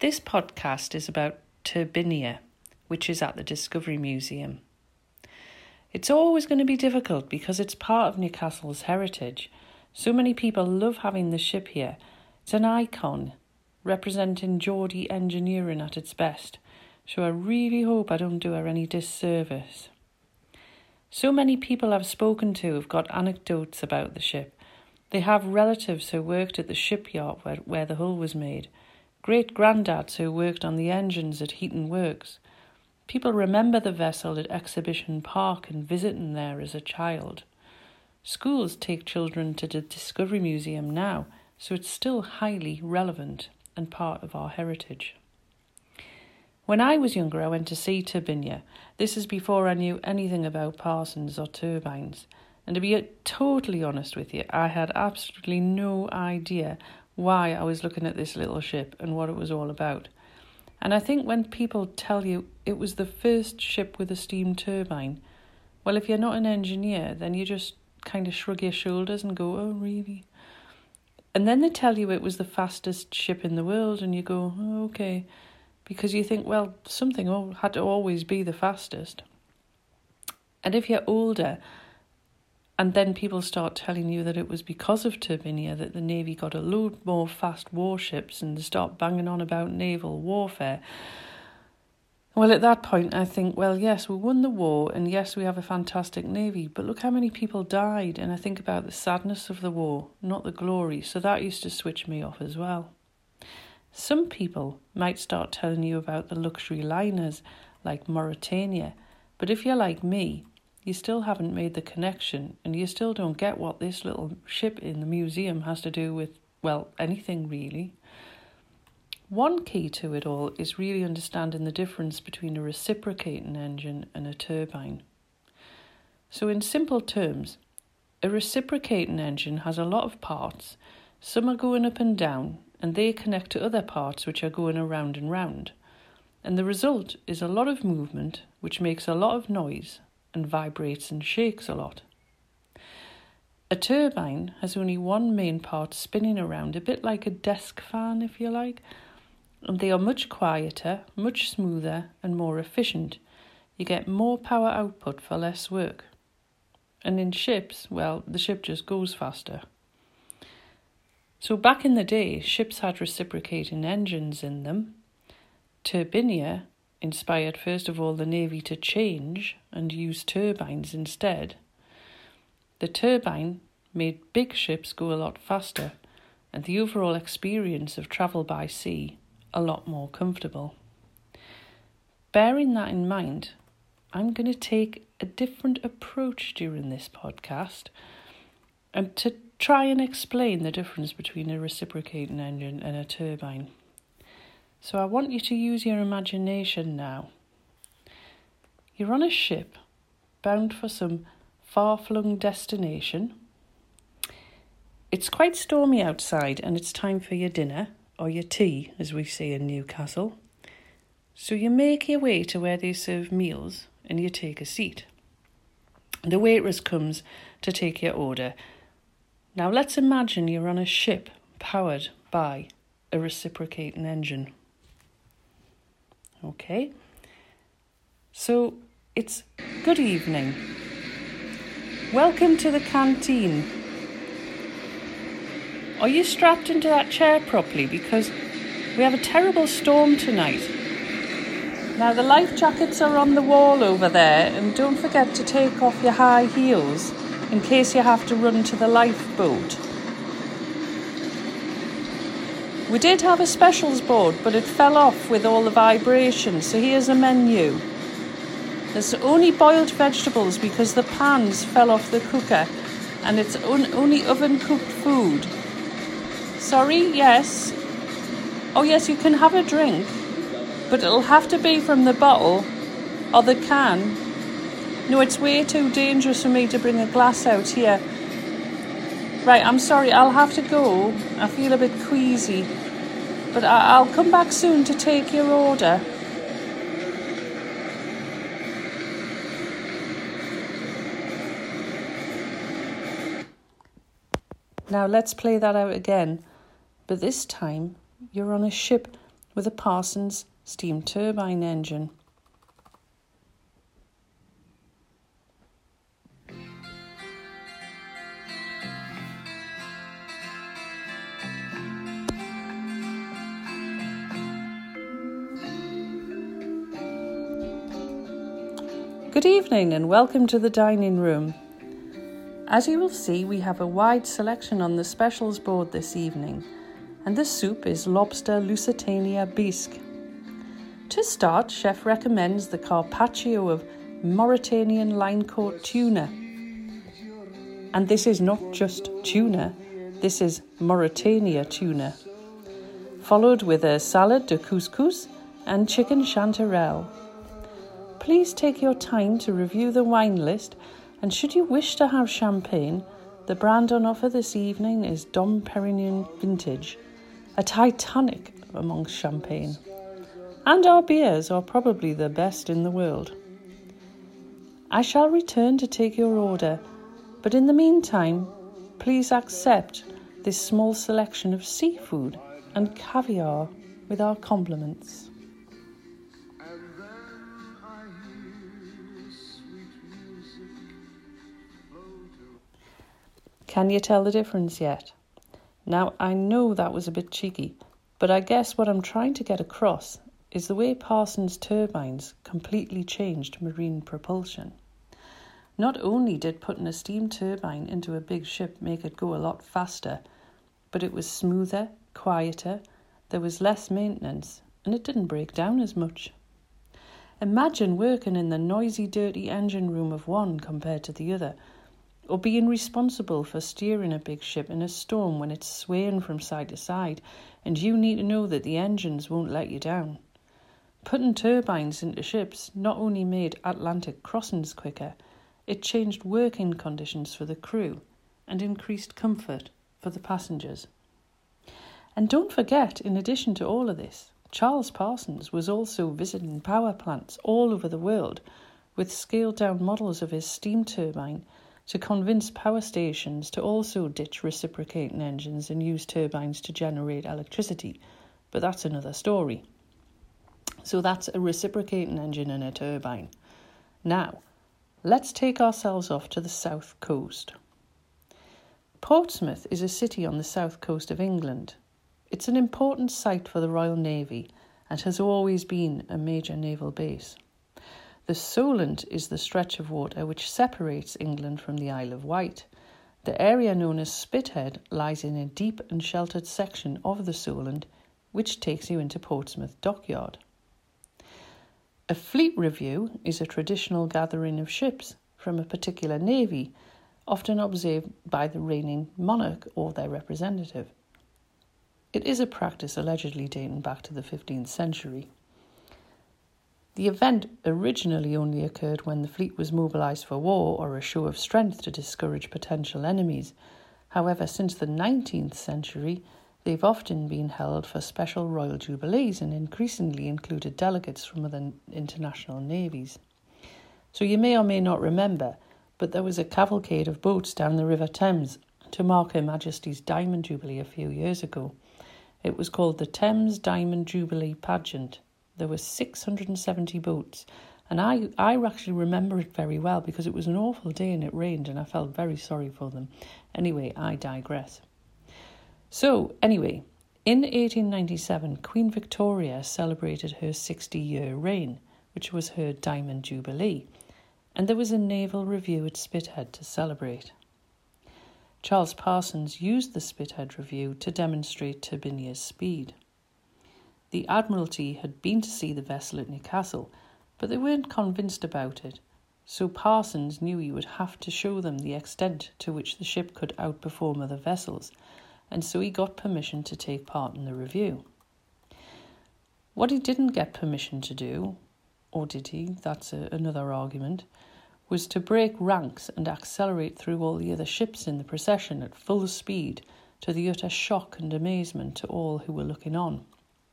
This podcast is about Turbinia, which is at the Discovery Museum. It's always going to be difficult because it's part of Newcastle's heritage. So many people love having the ship here. It's an icon, representing Geordie engineering at its best. So I really hope I don't do her any disservice. So many people I've spoken to have got anecdotes about the ship. They have relatives who worked at the shipyard where the hull was made. Great-granddads who worked on the engines at Heaton Works. People remember the vessel at Exhibition Park and visiting there as a child. Schools take children to the Discovery Museum now, so it's still highly relevant and part of our heritage. When I was younger, I went to see Turbinia. This is before I knew anything about Parsons or turbines. And to be totally honest with you, I had absolutely no idea why I was looking at this little ship and what it was all about. And I think when people tell you it was the first ship with a steam turbine, well, if you're not an engineer, then you just kind of shrug your shoulders and go, oh, really? And then they tell you it was the fastest ship in the world and you go, oh, okay, because you think, well, something had to always be the fastest. And if you're older, and then people start telling you that it was because of Turbinia that the Navy got a load more fast warships and they start banging on about naval warfare. Well, at that point, I think, well, yes, we won the war and yes, we have a fantastic Navy, but look how many people died. And I think about the sadness of the war, not the glory. So that used to switch me off as well. Some people might start telling you about the luxury liners like Mauretania, but if you're like me, you still haven't made the connection and you still don't get what this little ship in the museum has to do with, well, anything really. One key to it all is really understanding the difference between a reciprocating engine and a turbine. So in simple terms, a reciprocating engine has a lot of parts. Some are going up and down and they connect to other parts which are going around and round. And the result is a lot of movement which makes a lot of noise and vibrates and shakes a lot. A turbine has only one main part spinning around, a bit like a desk fan, if you like, and they are much quieter, much smoother and more efficient. You get more power output for less work. And in ships, well, the ship just goes faster. So back in the day, ships had reciprocating engines in them. Turbinia inspired first of all the Navy to change and use turbines instead. The turbine made big ships go a lot faster and the overall experience of travel by sea a lot more comfortable. Bearing that in mind, I'm going to take a different approach during this podcast and to try and explain the difference between a reciprocating engine and a turbine. So I want you to use your imagination now. You're on a ship bound for some far-flung destination. It's quite stormy outside and it's time for your dinner, or your tea, as we say in Newcastle. So you make your way to where they serve meals and you take a seat. The waitress comes to take your order. Now let's imagine you're on a ship powered by a reciprocating engine. Okay, so it's good evening. Welcome to the canteen. Are you strapped into that chair properly? Because we have a terrible storm tonight. Now the life jackets are on the wall over there, and don't forget to take off your high heels in case you have to run to the lifeboat. We did have a specials board, but it fell off with all the vibrations, so here's a menu. There's only boiled vegetables because the pans fell off the cooker, and it's only oven-cooked food. Sorry, yes. Oh yes, you can have a drink, but it'll have to be from the bottle or the can. No, it's way too dangerous for me to bring a glass out here. Right, I'm sorry, I'll have to go. I feel a bit queasy. But I'll come back soon to take your order. Now let's play that out again. But this time, you're on a ship with a Parsons steam turbine engine. Good evening and welcome to the dining room. As you will see, we have a wide selection on the specials board this evening, and the soup is lobster Lusitania bisque. To start, Chef recommends the carpaccio of Mauritanian line-caught tuna. And this is not just tuna, this is Mauritania tuna. Followed with a salad de couscous and chicken chanterelle. Please take your time to review the wine list, and should you wish to have champagne, the brand on offer this evening is Dom Perignon Vintage, a titanic amongst champagne. And our beers are probably the best in the world. I shall return to take your order, but in the meantime, please accept this small selection of seafood and caviar with our compliments. Can you tell the difference yet? Now, I know that was a bit cheeky, but I guess what I'm trying to get across is the way Parsons turbines completely changed marine propulsion. Not only did putting a steam turbine into a big ship make it go a lot faster, but it was smoother, quieter, there was less maintenance, and it didn't break down as much. Imagine working in the noisy, dirty engine room of one compared to the other, or being responsible for steering a big ship in a storm when it's swaying from side to side and you need to know that the engines won't let you down. Putting turbines into ships not only made Atlantic crossings quicker, it changed working conditions for the crew and increased comfort for the passengers. And don't forget, in addition to all of this, Charles Parsons was also visiting power plants all over the world with scaled-down models of his steam turbine to convince power stations to also ditch reciprocating engines and use turbines to generate electricity. But that's another story. So that's a reciprocating engine and a turbine. Now, let's take ourselves off to the south coast. Portsmouth is a city on the south coast of England. It's an important site for the Royal Navy and has always been a major naval base. The Solent is the stretch of water which separates England from the Isle of Wight. The area known as Spithead lies in a deep and sheltered section of the Solent, which takes you into Portsmouth Dockyard. A fleet review is a traditional gathering of ships from a particular navy, often observed by the reigning monarch or their representative. It is a practice allegedly dating back to the 15th century. The event originally only occurred when the fleet was mobilised for war or a show of strength to discourage potential enemies. However, since the 19th century, they've often been held for special royal jubilees and increasingly included delegates from other international navies. So you may or may not remember, but there was a cavalcade of boats down the River Thames to mark Her Majesty's Diamond Jubilee a few years ago. It was called the Thames Diamond Jubilee Pageant. There were 670 boats, and I actually remember it very well because it was an awful day and it rained and I felt very sorry for them. Anyway, I digress. So, anyway, in 1897, Queen Victoria celebrated her 60-year reign, which was her Diamond Jubilee, and there was a naval review at Spithead to celebrate. Charles Parsons used the Spithead review to demonstrate Turbinia's speed. The Admiralty had been to see the vessel at Newcastle, but they weren't convinced about it, so Parsons knew he would have to show them the extent to which the ship could outperform other vessels, and so he got permission to take part in the review. What he didn't get permission to do, or did he, that's another argument, was to break ranks and accelerate through all the other ships in the procession at full speed, to the utter shock and amazement to all who were looking on.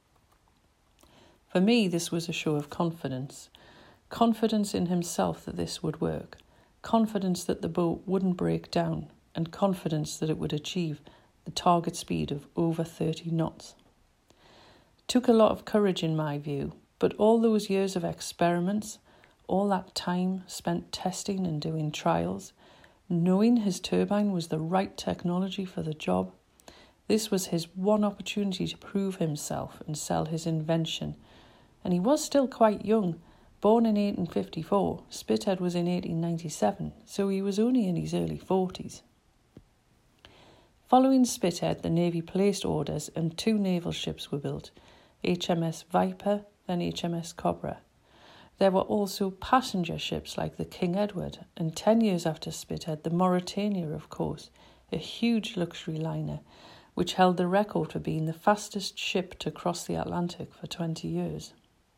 For me, this was a show of confidence. Confidence in himself that this would work. Confidence that the boat wouldn't break down. And confidence that it would achieve the target speed of over 30 knots. Took a lot of courage in my view, but all those years of experiments, all that time spent testing and doing trials, knowing his turbine was the right technology for the job, this was his one opportunity to prove himself and sell his invention. And he was still quite young, born in 1854, Spithead was in 1897, so he was only in his early 40s. Following Spithead, the Navy placed orders and 2 naval ships were built, HMS Viper, then HMS Cobra. There were also passenger ships like the King Edward, and 10 years after Spithead, the Mauretania, of course, a huge luxury liner, which held the record for being the fastest ship to cross the Atlantic for 20 years.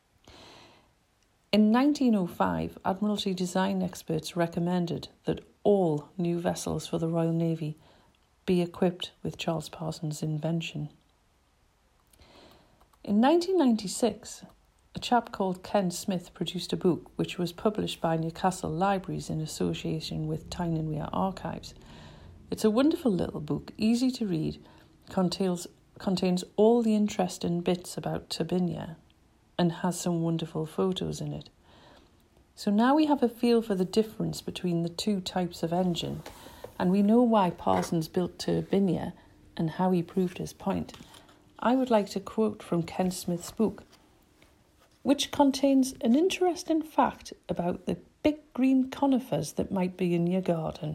In 1905, Admiralty design experts recommended that all new vessels for the Royal Navy be equipped with Charles Parsons' invention. In 1996, a chap called Ken Smith produced a book which was published by Newcastle Libraries in association with Tyne and Wear Archives. It's a wonderful little book, easy to read, contains all the interesting bits about Turbinia and has some wonderful photos in it. So now we have a feel for the difference between the 2 types of engine, and we know why Parsons built Turbinia and how he proved his point. I would like to quote from Ken Smith's book, which contains an interesting fact about the big green conifers that might be in your garden.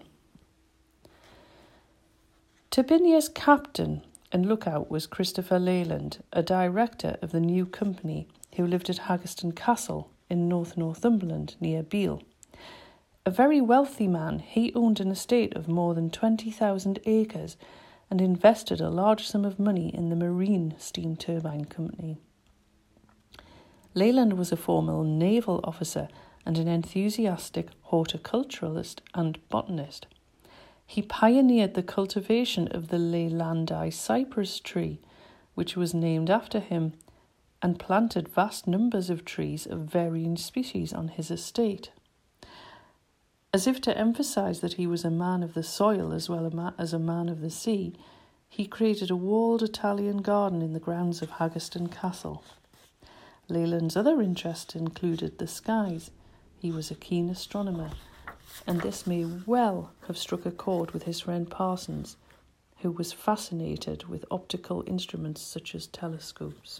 Turbinia's captain and lookout was Christopher Leyland, a director of the new company who lived at Haggerston Castle in North Northumberland near Beal. A very wealthy man, he owned an estate of more than 20,000 acres and invested a large sum of money in the Marine Steam Turbine Company. Leyland was a former naval officer and an enthusiastic horticulturalist and botanist. He pioneered the cultivation of the Leylandi cypress tree, which was named after him, and planted vast numbers of trees of varying species on his estate. As if to emphasize that he was a man of the soil as well as a man of the sea, he created a walled Italian garden in the grounds of Haggerston Castle. Leyland's other interests included the skies. He was a keen astronomer, and this may well have struck a chord with his friend Parsons, who was fascinated with optical instruments such as telescopes.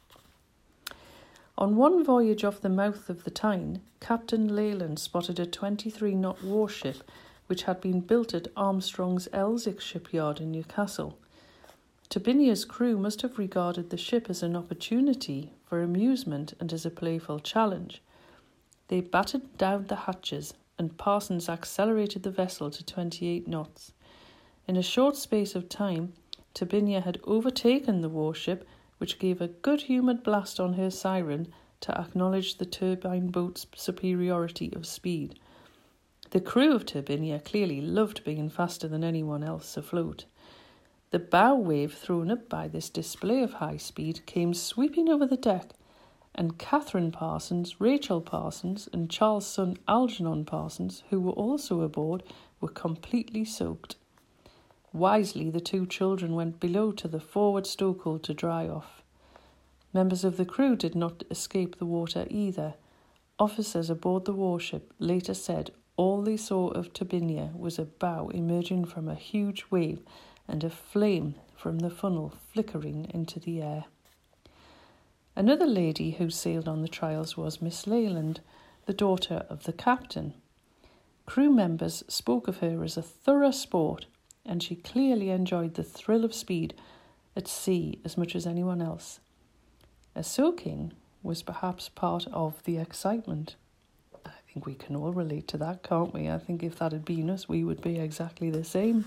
On one voyage off the mouth of the Tyne, Captain Leyland spotted a 23-knot warship which had been built at Armstrong's Elsick shipyard in Newcastle. Turbinia's crew must have regarded the ship as an opportunity for amusement and as a playful challenge. They battened down the hatches, and Parsons accelerated the vessel to 28 knots. In a short space of time, Turbinia had overtaken the warship, which gave a good-humoured blast on her siren to acknowledge the turbine boat's superiority of speed. The crew of Turbinia clearly loved being faster than anyone else afloat. The bow wave thrown up by this display of high speed came sweeping over the deck, and Catherine Parsons, Rachel Parsons, and Charles' son Algernon Parsons, who were also aboard, were completely soaked. Wisely, the 2 children went below to the forward stokehold to dry off. Members of the crew did not escape the water either. Officers aboard the warship later said all they saw of Turbinia was a bow emerging from a huge wave and a flame from the funnel flickering into the air. Another lady who sailed on the trials was Miss Leyland, the daughter of the captain. Crew members spoke of her as a thorough sport, and she clearly enjoyed the thrill of speed at sea as much as anyone else. A soaking was perhaps part of the excitement. I think we can all relate to that, can't we? I think if that had been us, we would be exactly the same.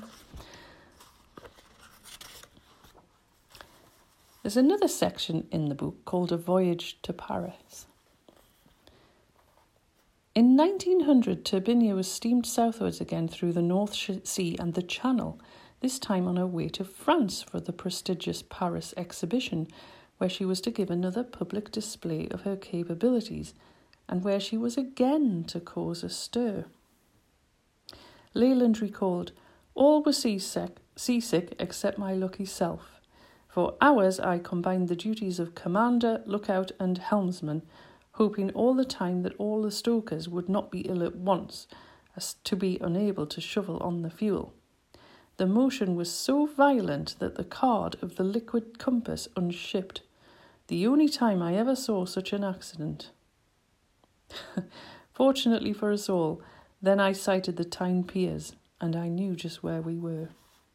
There's another section in the book called A Voyage to Paris. In 1900, Turbinia was steamed southwards again through the North Sea and the Channel, this time on her way to France for the prestigious Paris exhibition, where she was to give another public display of her capabilities, and where she was again to cause a stir. Leyland recalled, "All were seasick except my lucky self, For hours I combined the duties of commander, lookout and helmsman, hoping all the time that all the stokers would not be ill at once, as to be unable to shovel on the fuel. The motion was so violent that the card of the liquid compass unshipped, the only time I ever saw such an accident. Fortunately for us all, then I sighted the Tyne piers, and I knew just where we were.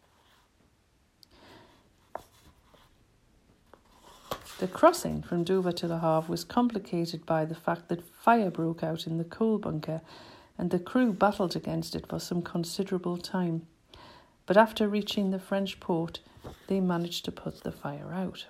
The crossing from Dover to Le Havre was complicated by the fact that fire broke out in the coal bunker, and the crew battled against it for some considerable time. But after reaching the French port, they managed to put the fire out.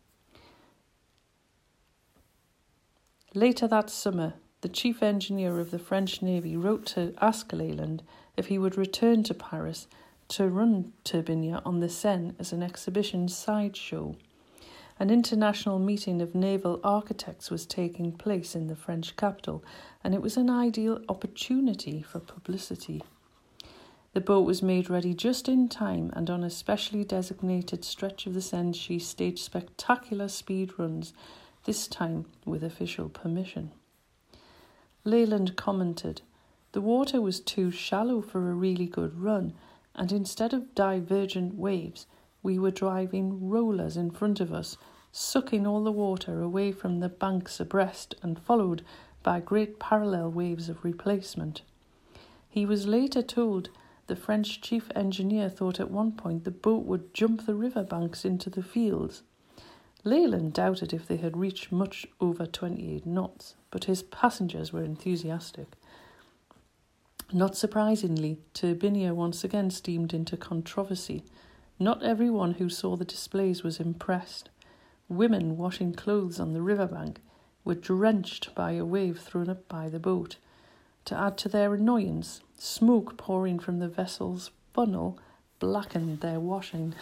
Later that summer, the chief engineer of the French Navy wrote to ask Leyland if he would return to Paris to run Turbinia on the Seine as an exhibition sideshow. An international meeting of naval architects was taking place in the French capital, and it was an ideal opportunity for publicity. The boat was made ready just in time, and on a specially designated stretch of the Seine she staged spectacular speed runs, this time with official permission. Leyland commented, "The water was too shallow for a really good run, and instead of divergent waves, we were driving rollers in front of us, sucking all the water away from the banks abreast and followed by great parallel waves of replacement." He was later told the French chief engineer thought at one point the boat would jump the river banks into the fields. Leyland doubted if they had reached much over 28 knots, but his passengers were enthusiastic. Not surprisingly, Turbinia once again steamed into controversy. Not everyone who saw the displays was impressed. Women washing clothes on the riverbank were drenched by a wave thrown up by the boat. To add to their annoyance, smoke pouring from the vessel's funnel blackened their washing.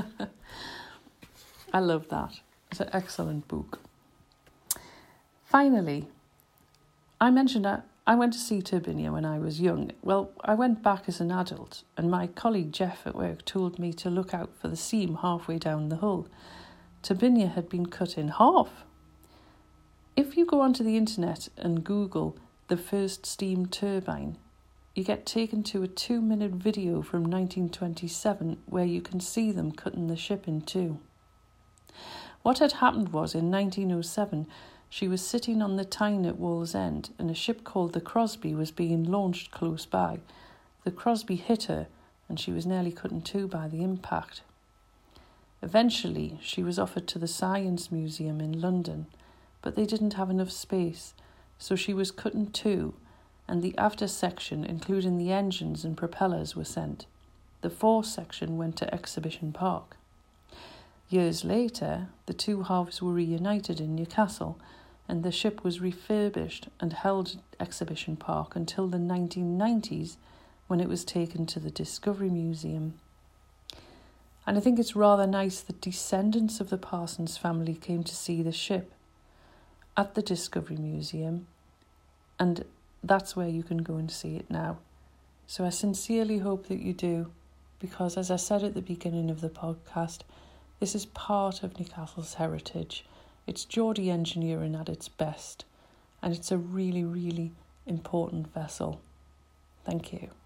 I love that. It's an excellent book. Finally, I mentioned that I went to see Turbinia when I was young. Well, I went back as an adult, and my colleague Jeff at work told me to look out for the seam halfway down the hull. Turbinia had been cut in half. If you go onto the internet and Google the first steam turbine, you get taken to a 2-minute video from 1927 where you can see them cutting the ship in two. What had happened was, in 1907, she was sitting on the Tyne at Wallsend, and a ship called the Crosby was being launched close by. The Crosby hit her, and she was nearly cut in two by the impact. Eventually, she was offered to the Science Museum in London, but they didn't have enough space, so she was cut in two, and the after section, including the engines and propellers, were sent. The fore section went to Exhibition Park. Years later, the two halves were reunited in Newcastle, and the ship was refurbished and held at Exhibition Park until the 1990s, when it was taken to the Discovery Museum. And I think it's rather nice that descendants of the Parsons family came to see the ship at the Discovery Museum, and that's where you can go and see it now. So I sincerely hope that you do, because as I said at the beginning of the podcast, this is part of Newcastle's heritage. It's Geordie engineering at its best, and it's a really, really important vessel. Thank you.